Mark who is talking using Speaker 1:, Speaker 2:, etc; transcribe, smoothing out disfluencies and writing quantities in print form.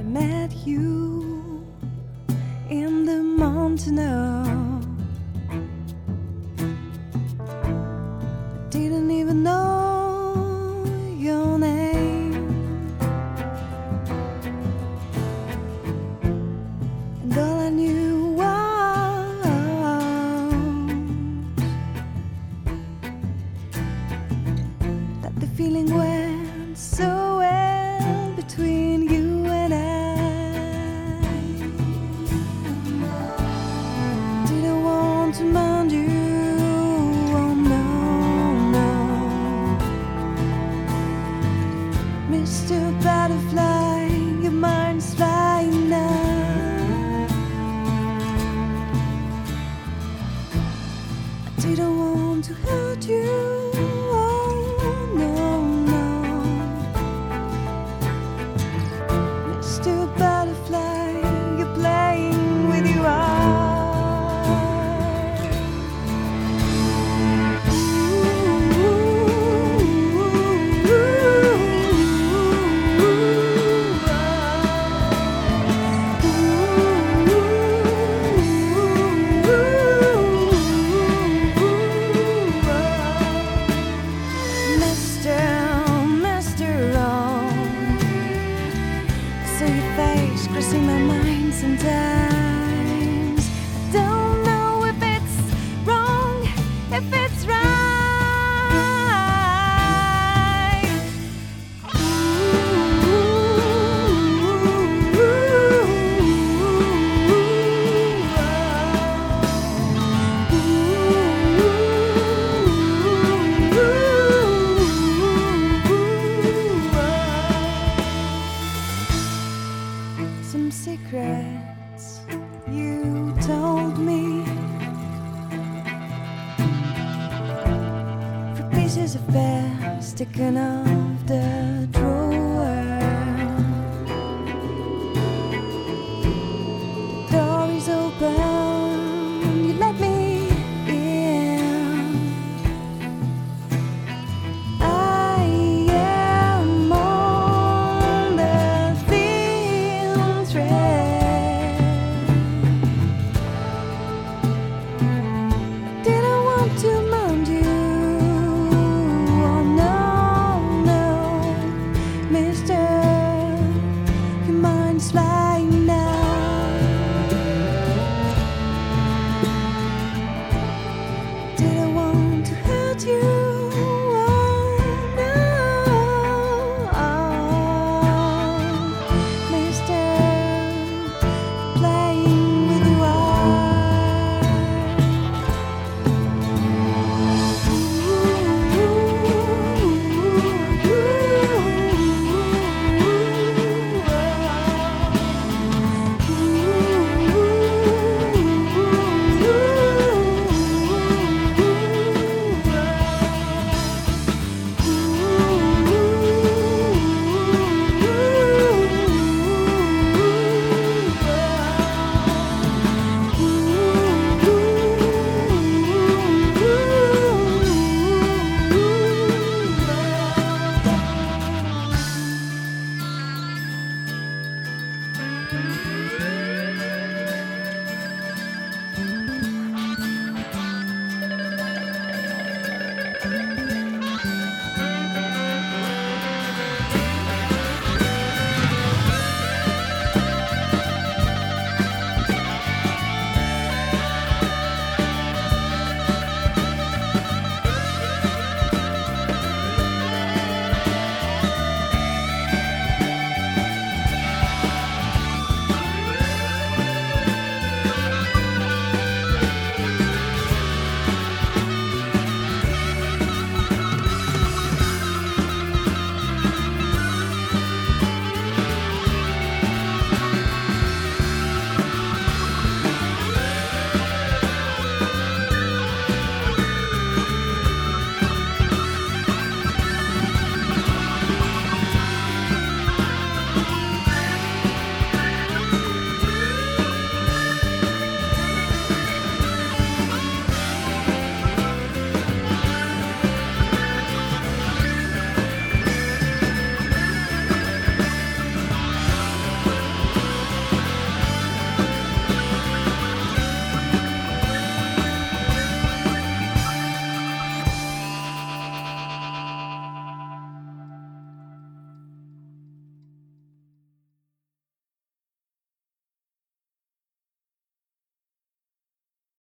Speaker 1: met you in the mountain air. Didn't even know your name, and all I knew was that the feeling went so well between you and I. Didn't want to mind you, oh no, no, Mr. Butterfly, your mind's flying now. I didn't want to hurt you, oh no, no, Mr. Butterfly, you're playing with your eyes. So your face crossing my mind sometimes. I don't know if it's wrong, if it's right. Some secrets you told me, for pieces of bear sticking off the drawer.